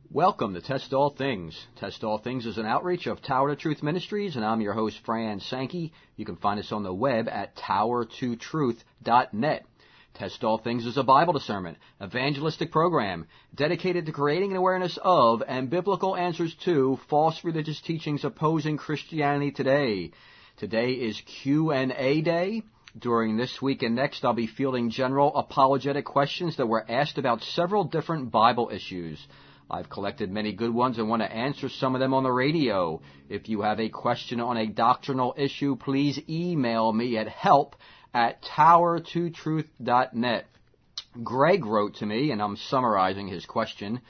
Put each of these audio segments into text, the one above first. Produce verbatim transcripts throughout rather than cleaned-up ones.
Welcome to Test All Things. Test All Things is an outreach of Tower to Truth Ministries, and I'm your host, Fran Sankey. You can find us on the web at tower to truth dot net. Test All Things is a Bible discernment, evangelistic program dedicated to creating an awareness of and biblical answers to false religious teachings opposing Christianity today. Today is Q and A Day. During this week and next, I'll be fielding general apologetic questions that were asked about several different Bible issues. I've collected many good ones and want to answer some of them on the radio. If you have a question on a doctrinal issue, please email me at help at tower to truth dot net. Greg wrote to me, and I'm summarizing his question.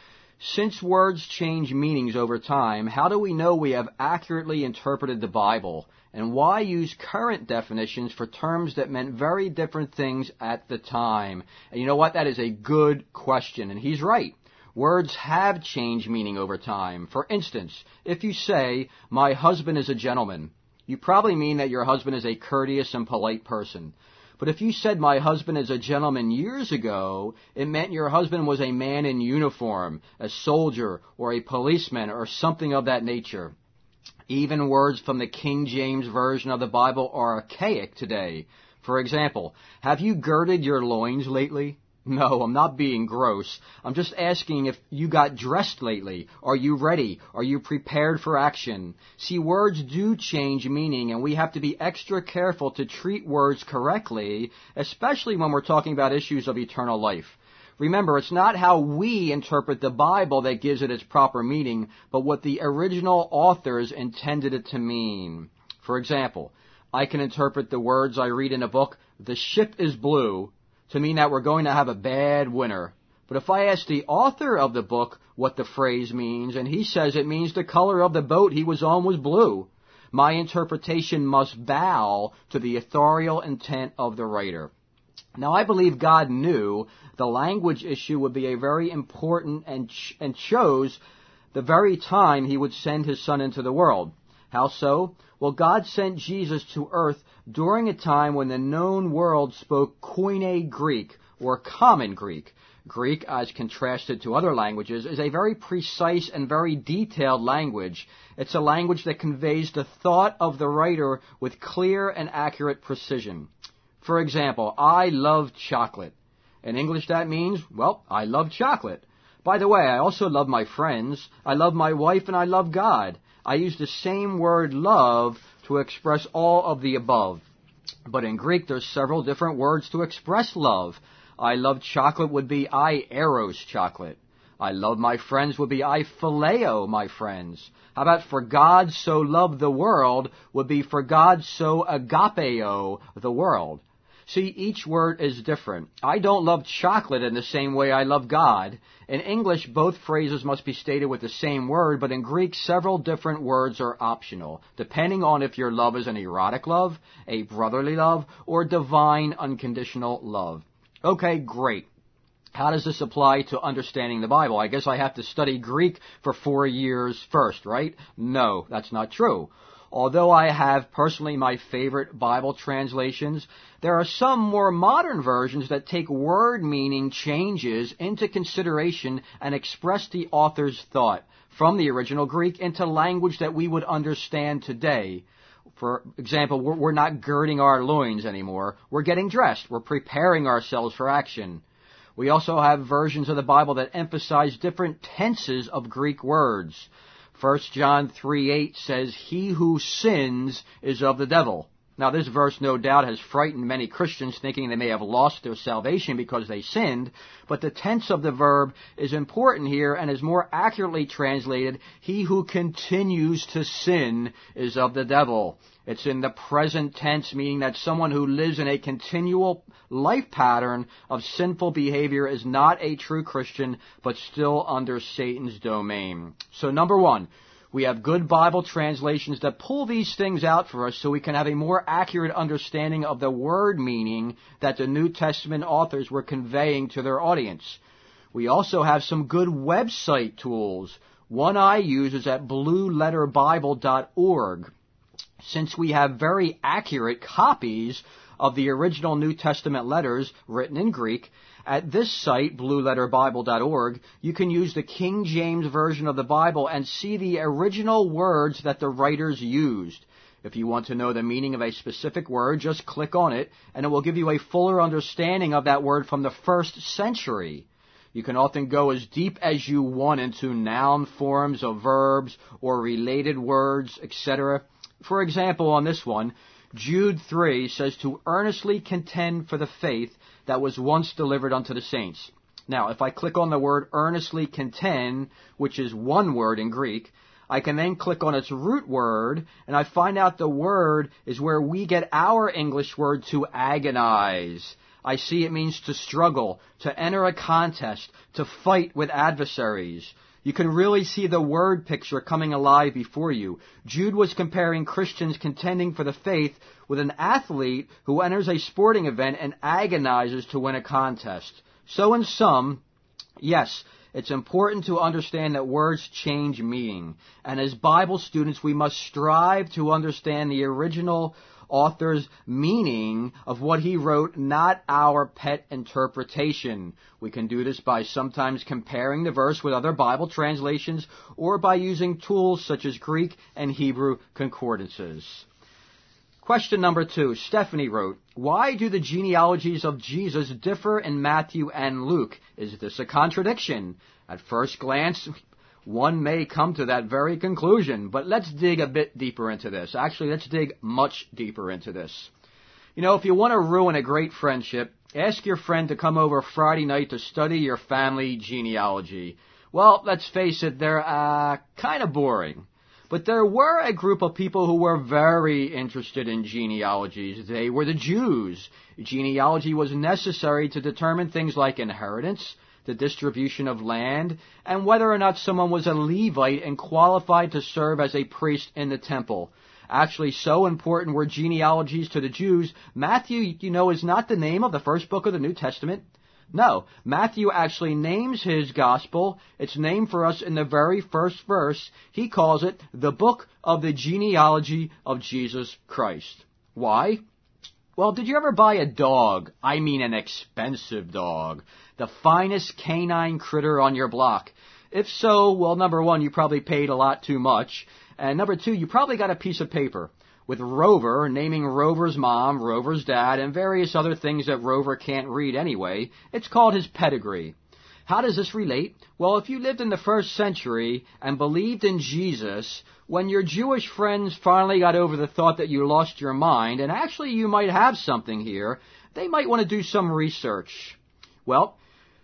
Since words change meanings over time, how do we know we have accurately interpreted the Bible? And why use current definitions for terms that meant very different things at the time? And you know what? That is a good question, and he's right. Words have changed meaning over time. For instance, if you say, my husband is a gentleman, you probably mean that your husband is a courteous and polite person. But if you said, my husband is a gentleman years ago, it meant your husband was a man in uniform, a soldier, or a policeman, or something of that nature. Even words from the King James Version of the Bible are archaic today. For example, have you girded your loins lately? No, I'm not being gross. I'm just asking if you got dressed lately. Are you ready? Are you prepared for action? See, words do change meaning, and we have to be extra careful to treat words correctly, especially when we're talking about issues of eternal life. Remember, it's not how we interpret the Bible that gives it its proper meaning, but what the original authors intended it to mean. For example, I can interpret the words I read in a book, the ship is blue, to mean that we're going to have a bad winter. But if I ask the author of the book what the phrase means, and he says it means the color of the boat he was on was blue, my interpretation must bow to the authorial intent of the writer. Now, I believe God knew the language issue would be a very important and, ch- and chose the very time he would send his son into the world. How so? Well, God sent Jesus to earth during a time when the known world spoke Koine Greek, or Common Greek. Greek, as contrasted to other languages, is a very precise and very detailed language. It's a language that conveys the thought of the writer with clear and accurate precision. For example, I love chocolate. In English, that means, well, I love chocolate. By the way, I also love my friends, I love my wife, and I love God. I use the same word love to express all of the above. But in Greek, there's several different words to express love. I love chocolate would be I eros chocolate. I love my friends would be I phileo my friends. How about for God so loved the world would be for God so agapeo the world. See, each word is different. I don't love chocolate in the same way I love God. In English, both phrases must be stated with the same word, but in Greek, several different words are optional, depending on if your love is an erotic love, a brotherly love, or divine unconditional love. Okay, great. How does this apply to understanding the Bible? I guess I have to study Greek for four years first, right? No, that's not true. Although I have personally my favorite Bible translations, there are some more modern versions that take word meaning changes into consideration and express the author's thought from the original Greek into language that we would understand today. For example, we're not girding our loins anymore. We're getting dressed. We're preparing ourselves for action. We also have versions of the Bible that emphasize different tenses of Greek words. First John three eight says, he who sins is of the devil. Now, this verse no doubt has frightened many Christians thinking they may have lost their salvation because they sinned, but the tense of the verb is important here and is more accurately translated, he who continues to sin is of the devil. It's in the present tense, meaning that someone who lives in a continual life pattern of sinful behavior is not a true Christian, but still under Satan's domain. So number one, we have good Bible translations that pull these things out for us so we can have a more accurate understanding of the word meaning that the New Testament authors were conveying to their audience. We also have some good website tools. One I use is at blue letter bible dot org. Since we have very accurate copies of the original New Testament letters written in Greek. At this site, blue letter bible dot org, you can use the King James Version of the Bible and see the original words that the writers used. If you want to know the meaning of a specific word, just click on it, and it will give you a fuller understanding of that word from the first century. You can often go as deep as you want into noun forms of verbs or related words, et cetera. For example, on this one, Jude three says to earnestly contend for the faith that was once delivered unto the saints. Now, if I click on the word earnestly contend, which is one word in Greek, I can then click on its root word, and I find out the word is where we get our English word to agonize. I see it means to struggle, to enter a contest, to fight with adversaries. You can really see the word picture coming alive before you. Jude was comparing Christians contending for the faith with an athlete who enters a sporting event and agonizes to win a contest. So in sum, yes, it's important to understand that words change meaning. And as Bible students, we must strive to understand the original author's meaning of what he wrote, not our pet interpretation. We can do this by sometimes comparing the verse with other Bible translations or by using tools such as Greek and Hebrew concordances. Question number two. Stephanie wrote, why do the genealogies of Jesus differ in Matthew and Luke? Is this a contradiction? At first glance, one may come to that very conclusion, but let's dig a bit deeper into this. Actually, let's dig much deeper into this. You know, if you want to ruin a great friendship, ask your friend to come over Friday night to study your family genealogy. Well, let's face it, they're uh, kind of boring. But there were a group of people who were very interested in genealogies. They were the Jews. Genealogy was necessary to determine things like inheritance, the distribution of land, and whether or not someone was a Levite and qualified to serve as a priest in the temple. Actually, so important were genealogies to the Jews. Matthew, you know, is not the name of the first book of the New Testament. No, Matthew actually names his gospel. It's named for us in the very first verse. He calls it the book of the genealogy of Jesus Christ. Why? Well, did you ever buy a dog? I mean an expensive dog. The finest canine critter on your block. If so, well, number one, you probably paid a lot too much. And number two, you probably got a piece of paper with Rover, naming Rover's mom, Rover's dad, and various other things that Rover can't read anyway. It's called his pedigree. How does this relate? Well, if you lived in the first century and believed in Jesus, when your Jewish friends finally got over the thought that you lost your mind, and actually you might have something here, they might want to do some research. Well,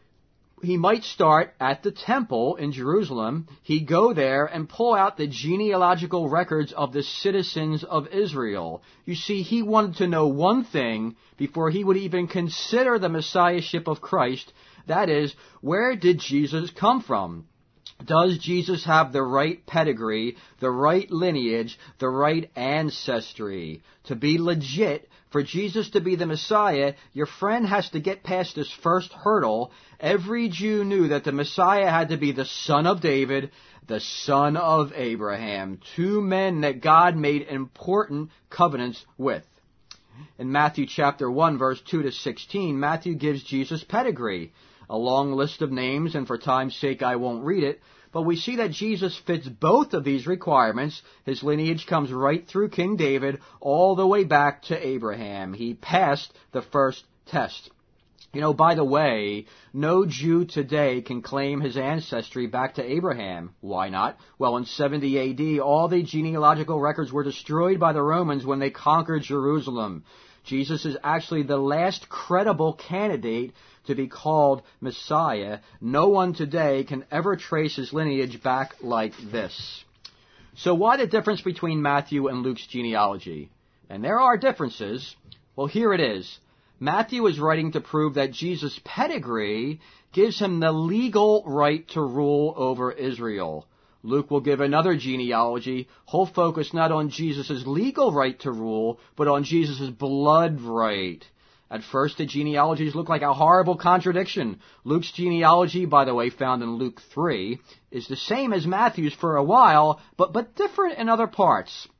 he might start at the temple in Jerusalem. He'd go there and pull out the genealogical records of the citizens of Israel. You see, he wanted to know one thing before he would even consider the messiahship of Christ. That is, where did Jesus come from? Does Jesus have the right pedigree, the right lineage, the right ancestry? To be legit, for Jesus to be the Messiah, your friend has to get past this first hurdle. Every Jew knew that the Messiah had to be the son of David, the son of Abraham, two men that God made important covenants with. In Matthew chapter one, verse two to sixteen, Matthew gives Jesus' pedigree. A long list of names, and for time's sake I won't read it, but we see that Jesus fits both of these requirements. His lineage comes right through King David all the way back to Abraham. He passed the first test. You know, by the way, no Jew today can claim his ancestry back to Abraham. Why not? Well, in seventy A D, all the genealogical records were destroyed by the Romans when they conquered Jerusalem. Jesus is actually the last credible candidate to be called Messiah. No one today can ever trace his lineage back like this. So why the difference between Matthew and Luke's genealogy? And there are differences. Well, here it is. Matthew is writing to prove that Jesus' pedigree gives him the legal right to rule over Israel. Luke will give another genealogy. He'll focus not on Jesus' legal right to rule, but on Jesus' blood right. At first, the genealogies look like a horrible contradiction. Luke's genealogy, by the way, found in Luke three, is the same as Matthew's for a while, but, but different in other parts.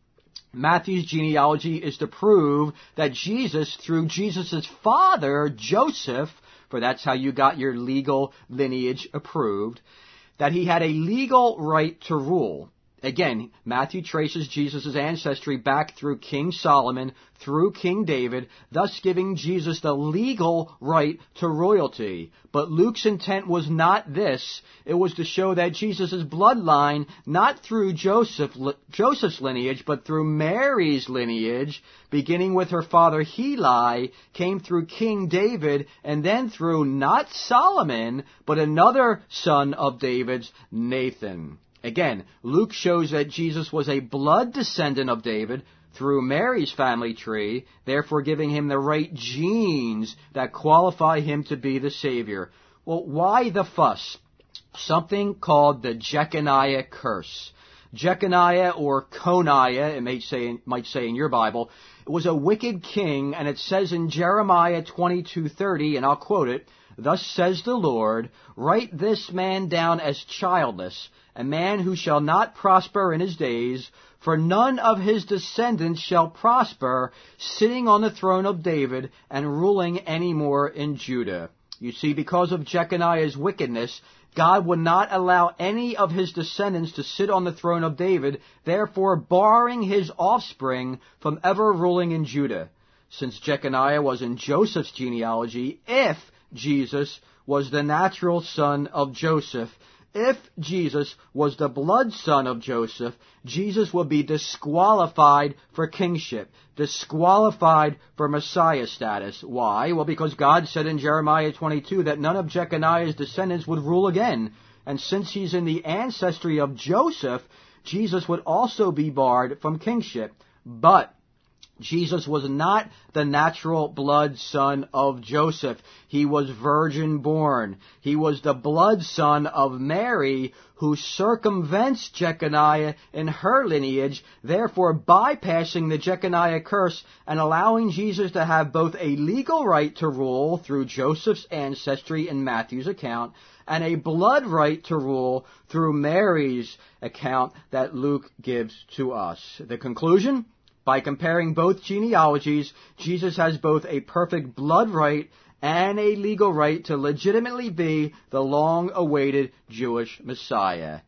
Matthew's genealogy is to prove that Jesus, through Jesus' father, Joseph, for that's how you got your legal lineage approved, that he had a legal right to rule. Again, Matthew traces Jesus' ancestry back through King Solomon, through King David, thus giving Jesus the legal right to royalty. But Luke's intent was not this. It was to show that Jesus' bloodline, not through Joseph, Joseph's lineage, but through Mary's lineage, beginning with her father Heli, came through King David, and then through not Solomon, but another son of David's, Nathan. Again, Luke shows that Jesus was a blood descendant of David through Mary's family tree, therefore giving him the right genes that qualify him to be the Savior. Well, why the fuss? Something called the Jeconiah curse. Jeconiah, or Coniah, it may say, might say in your Bible, it was a wicked king, and it says in Jeremiah twenty-two thirty, and I'll quote it, "Thus says the Lord, write this man down as childless, a man who shall not prosper in his days, for none of his descendants shall prosper, sitting on the throne of David and ruling any more in Judah." You see, because of Jeconiah's wickedness, God would not allow any of his descendants to sit on the throne of David, therefore barring his offspring from ever ruling in Judah. Since Jeconiah was in Joseph's genealogy, if Jesus was the natural son of Joseph, if Jesus was the blood son of Joseph, Jesus would be disqualified for kingship, disqualified for Messiah status. Why? Well, because God said in Jeremiah twenty-two that none of Jeconiah's descendants would rule again. And since he's in the ancestry of Joseph, Jesus would also be barred from kingship. But Jesus was not the natural blood son of Joseph. He was virgin born. He was the blood son of Mary, who circumvents Jeconiah in her lineage, therefore bypassing the Jeconiah curse and allowing Jesus to have both a legal right to rule through Joseph's ancestry in Matthew's account and a blood right to rule through Mary's account that Luke gives to us. The conclusion? By comparing both genealogies, Jesus has both a perfect blood right and a legal right to legitimately be the long-awaited Jewish Messiah.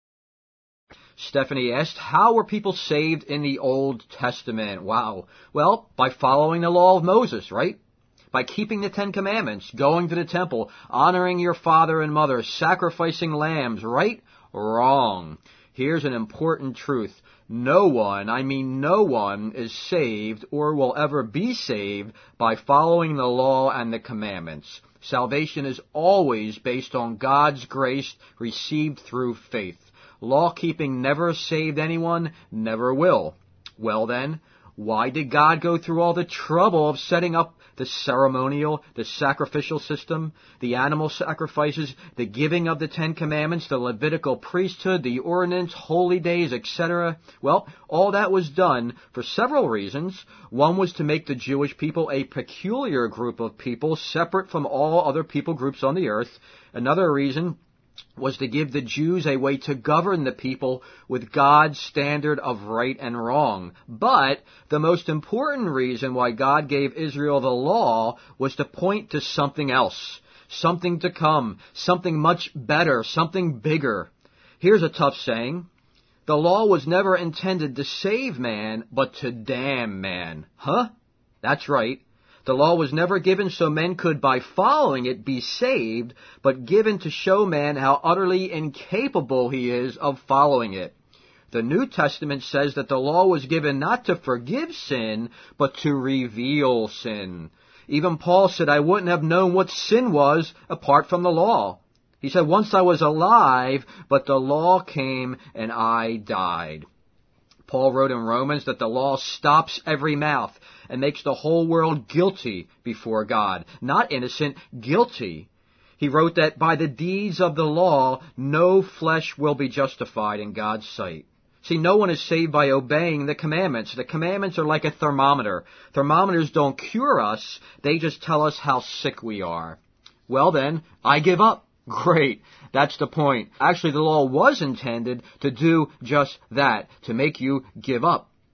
Stephanie asked, how were people saved in the Old Testament? Wow. Well, by following the law of Moses, right? By keeping the Ten Commandments, going to the temple, honoring your father and mother, sacrificing lambs, right? Wrong. Here's an important truth. No one, I mean no one, is saved or will ever be saved by following the law and the commandments. Salvation is always based on God's grace received through faith. Law-keeping never saved anyone, never will. Well then, why did God go through all the trouble of setting up the ceremonial, the sacrificial system, the animal sacrifices, the giving of the Ten Commandments, the Levitical priesthood, the ordinance, holy days, et cetera? Well, all that was done for several reasons. One was to make the Jewish people a peculiar group of people, separate from all other people groups on the earth. Another reason was to give the Jews a way to govern the people with God's standard of right and wrong. But the most important reason why God gave Israel the law was to point to something else, something to come, something much better, something bigger. Here's a tough saying. The law was never intended to save man, but to damn man. Huh? That's right. The law was never given so men could, by following it, be saved, but given to show man how utterly incapable he is of following it. The New Testament says that the law was given not to forgive sin, but to reveal sin. Even Paul said, I wouldn't have known what sin was apart from the law. He said, once I was alive, but the law came and I died. Paul wrote in Romans that the law stops every mouth and makes the whole world guilty before God. Not innocent, guilty. He wrote that by the deeds of the law, no flesh will be justified in God's sight. See, no one is saved by obeying the commandments. The commandments are like a thermometer. Thermometers don't cure us. They just tell us how sick we are. Well then, I give up. Great. That's the point. Actually, the law was intended to do just that, to make you give up.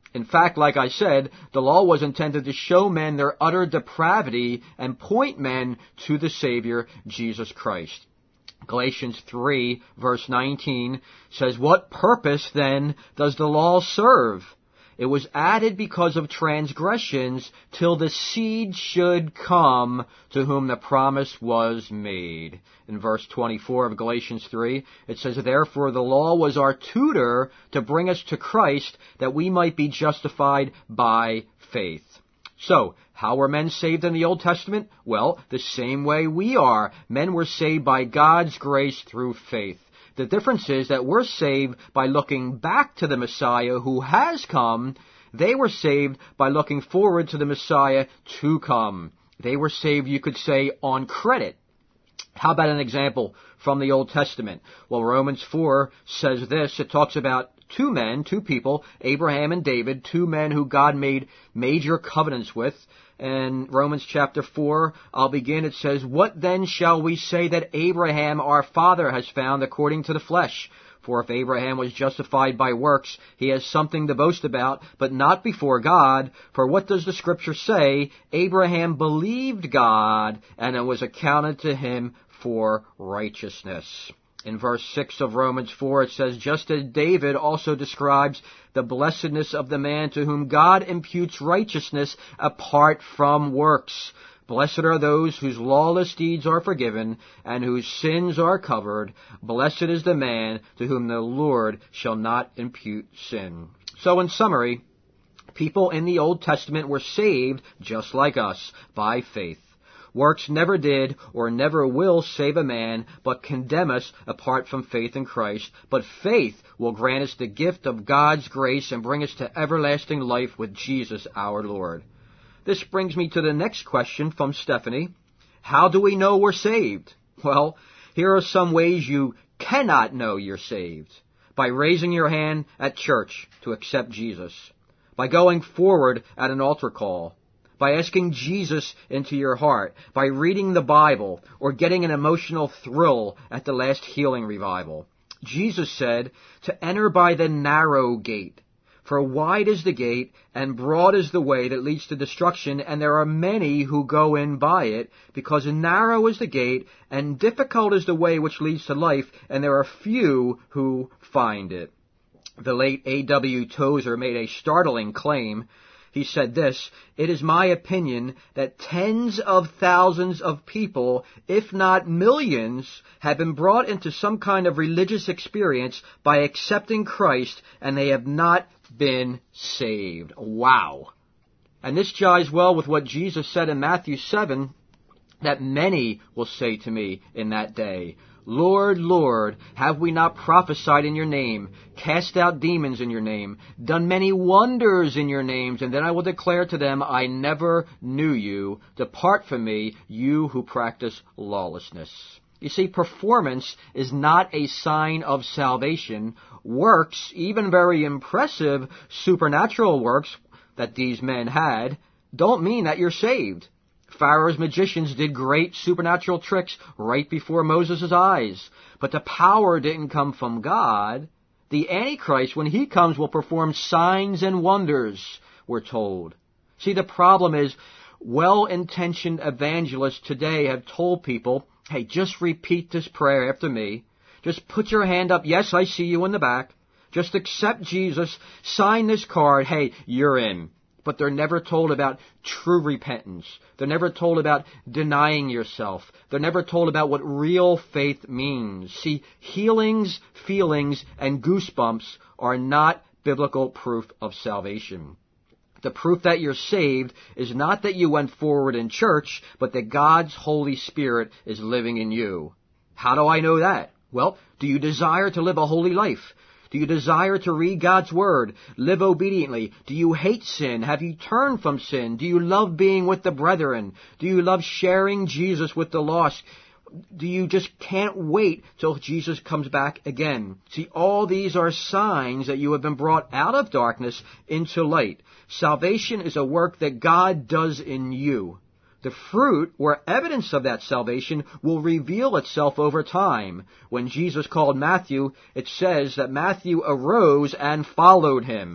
In fact, like I said, the law was intended to show men their utter depravity and point men to the Savior, Jesus Christ. Galatians three, verse nineteen says, "What purpose then does the law serve? It was added because of transgressions till the seed should come to whom the promise was made." In verse twenty-four of Galatians three, it says, "Therefore the law was our tutor to bring us to Christ, that we might be justified by faith." So, how were men saved in the Old Testament? Well, the same way we are. Men were saved by God's grace through faith. The difference is that we're saved by looking back to the Messiah who has come. They were saved by looking forward to the Messiah to come. They were saved, you could say, on credit. How about an example from the Old Testament? Well, Romans four says this. It talks about two men, two people, Abraham and David, two men who God made major covenants with. And Romans chapter four, I'll begin, it says, "What then shall we say that Abraham our father has found according to the flesh? For if Abraham was justified by works, he has something to boast about, but not before God. For what does the Scripture say? Abraham believed God, and it was accounted to him for righteousness." In verse six of Romans four, it says, "Just as David also describes the blessedness of the man to whom God imputes righteousness apart from works. Blessed are those whose lawless deeds are forgiven and whose sins are covered. Blessed is the man to whom the Lord shall not impute sin." So in summary, people in the Old Testament were saved, just like us, by faith. Works never did or never will save a man, but condemn us apart from faith in Christ. But faith will grant us the gift of God's grace and bring us to everlasting life with Jesus our Lord. This brings me to the next question from Stephanie. How do we know we're saved? Well, here are some ways you cannot know you're saved. By raising your hand at church to accept Jesus. By going forward at an altar call. By asking Jesus into your heart, by reading the Bible, or getting an emotional thrill at the last healing revival. Jesus said to enter by the narrow gate. For wide is the gate, and broad is the way that leads to destruction, and there are many who go in by it, because narrow is the gate, and difficult is the way which leads to life, and there are few who find it. The late A W Tozer made a startling claim. He said this, "It is my opinion that tens of thousands of people, if not millions, have been brought into some kind of religious experience by accepting Christ, and they have not been saved." Wow. And this jives well with what Jesus said in Matthew seven, that many will say to me in that day, "Lord, Lord, have we not prophesied in your name, cast out demons in your name, done many wonders in your names? And then I will declare to them, I never knew you. Depart from me, you who practice lawlessness." You see, performance is not a sign of salvation. Works, even very impressive supernatural works that these men had, don't mean that you're saved. Pharaoh's magicians did great supernatural tricks right before Moses' eyes. But the power didn't come from God. The Antichrist, when he comes, will perform signs and wonders, we're told. See, the problem is, well-intentioned evangelists today have told people, hey, just repeat this prayer after me. Just put your hand up. Yes, I see you in the back. Just accept Jesus. Sign this card. Hey, you're in. But they're never told about true repentance. They're never told about denying yourself. They're never told about what real faith means. See, healings, feelings, and goosebumps are not biblical proof of salvation. The proof that you're saved is not that you went forward in church, but that God's Holy Spirit is living in you. How do I know that? Well, do you desire to live a holy life? Do you desire to read God's Word? Live obediently? Do you hate sin? Have you turned from sin? Do you love being with the brethren? Do you love sharing Jesus with the lost? Do you just can't wait till Jesus comes back again? See, all these are signs that you have been brought out of darkness into light. Salvation is a work that God does in you. The fruit, or evidence of that salvation, will reveal itself over time. When Jesus called Matthew, it says that Matthew arose and followed him.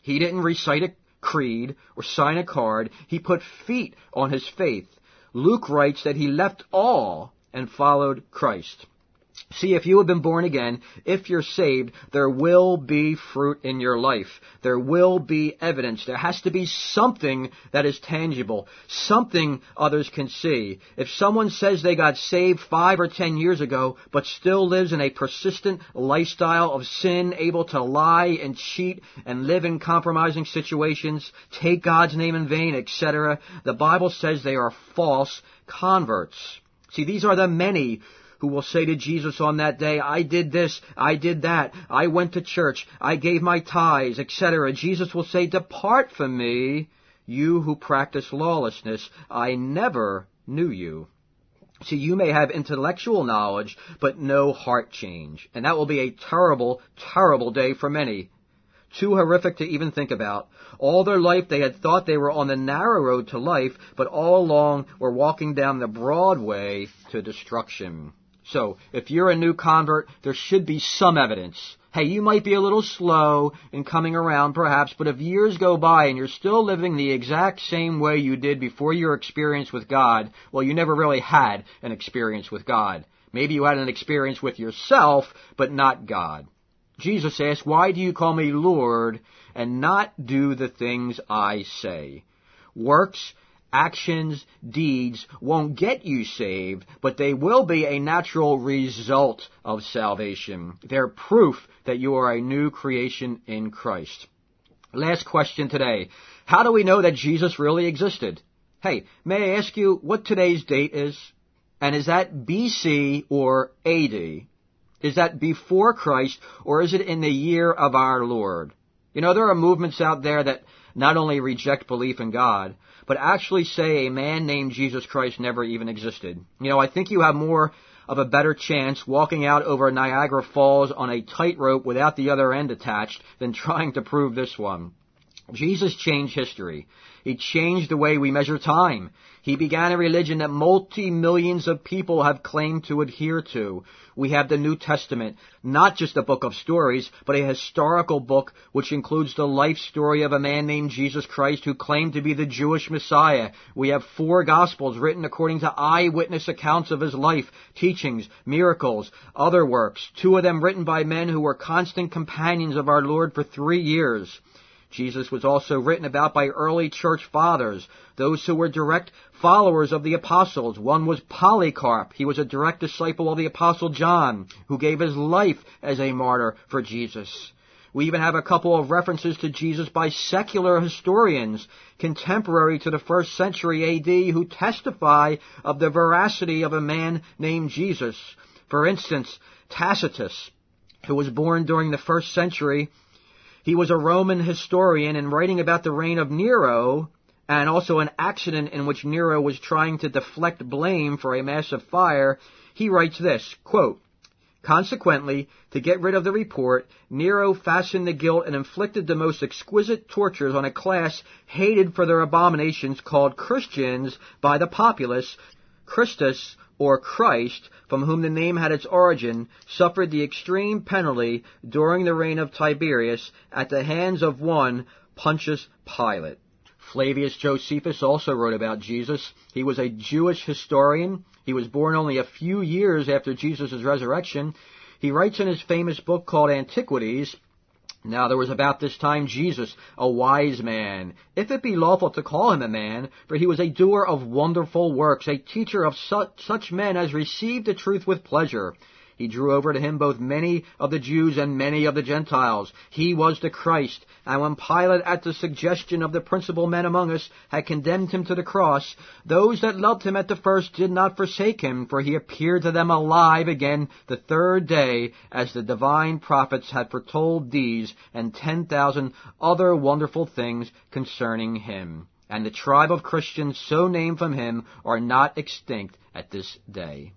He didn't recite a creed or sign a card. He put feet on his faith. Luke writes that he left all and followed Christ. See, if you have been born again, if you're saved, there will be fruit in your life. There will be evidence. There has to be something that is tangible, something others can see. If someone says they got saved five or ten years ago, but still lives in a persistent lifestyle of sin, able to lie and cheat and live in compromising situations, take God's name in vain, et cetera, the Bible says they are false converts. See, these are the many who will say to Jesus on that day, I did this, I did that, I went to church, I gave my tithes, et cetera. Jesus will say, depart from me, you who practice lawlessness. I never knew you. See, you may have intellectual knowledge, but no heart change. And that will be a terrible, terrible day for many. Too horrific to even think about. All their life they had thought they were on the narrow road to life, but all along were walking down the broad way to destruction. So, if you're a new convert, there should be some evidence. Hey, you might be a little slow in coming around perhaps, but if years go by and you're still living the exact same way you did before your experience with God, well, you never really had an experience with God. Maybe you had an experience with yourself, but not God. Jesus asked, why do you call me Lord and not do the things I say? Works, actions, deeds won't get you saved, but they will be a natural result of salvation. They're proof that you are a new creation in Christ. Last question today. How do we know that Jesus really existed? Hey, may I ask you what today's date is? And is that B C or A D? Is that before Christ, or is it in the year of our Lord? You know, there are movements out there that not only reject belief in God, but actually say a man named Jesus Christ never even existed. You know, I think you have more of a better chance walking out over Niagara Falls on a tightrope without the other end attached than trying to prove this one. Jesus changed history. He changed the way we measure time. He began a religion that multi-millions of people have claimed to adhere to. We have the New Testament, not just a book of stories, but a historical book which includes the life story of a man named Jesus Christ who claimed to be the Jewish Messiah. We have four Gospels written according to eyewitness accounts of his life, teachings, miracles, other works, two of them written by men who were constant companions of our Lord for three years. Jesus was also written about by early church fathers, those who were direct followers of the apostles. One was Polycarp. He was a direct disciple of the apostle John, who gave his life as a martyr for Jesus. We even have a couple of references to Jesus by secular historians, contemporary to the first century A D, who testify of the veracity of a man named Jesus. For instance, Tacitus, who was born during the first century, he was a Roman historian, and writing about the reign of Nero, and also an accident in which Nero was trying to deflect blame for a massive fire, he writes this, quote, consequently, to get rid of the report, Nero fastened the guilt and inflicted the most exquisite tortures on a class hated for their abominations called Christians by the populace. Christus, or Christ, from whom the name had its origin, suffered the extreme penalty during the reign of Tiberius at the hands of one Pontius Pilate. Flavius Josephus also wrote about Jesus. He was a Jewish historian. He was born only a few years after Jesus' resurrection. He writes in his famous book called Antiquities, now there was about this time Jesus, a wise man, if it be lawful to call him a man, for he was a doer of wonderful works, a teacher of such, such men as received the truth with pleasure. He drew over to him both many of the Jews and many of the Gentiles. He was the Christ. And when Pilate, at the suggestion of the principal men among us, had condemned him to the cross, those that loved him at the first did not forsake him, for he appeared to them alive again the third day, as the divine prophets had foretold these and ten thousand other wonderful things concerning him. And the tribe of Christians so named from him are not extinct at this day.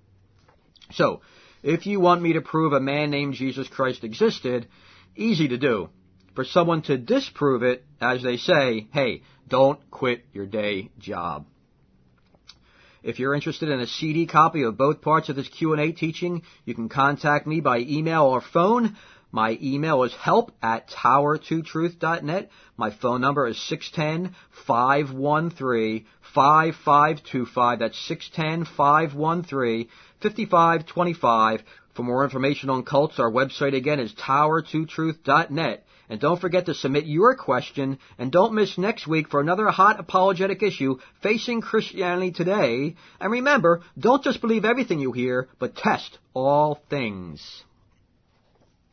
So, if you want me to prove a man named Jesus Christ existed, easy to do. For someone to disprove it, as they say, hey, don't quit your day job. If you're interested in a C D copy of both parts of this Q and A teaching, you can contact me by email or phone. My email is help at tower two truth dot net. My phone number is six one zero, five one three, five five two five. That's six one zero, five one three, five five two five. For more information on cults, our website again is tower two truth dot net. And don't forget to submit your question, and don't miss next week for another hot apologetic issue facing Christianity today. And remember, don't just believe everything you hear, but test all things.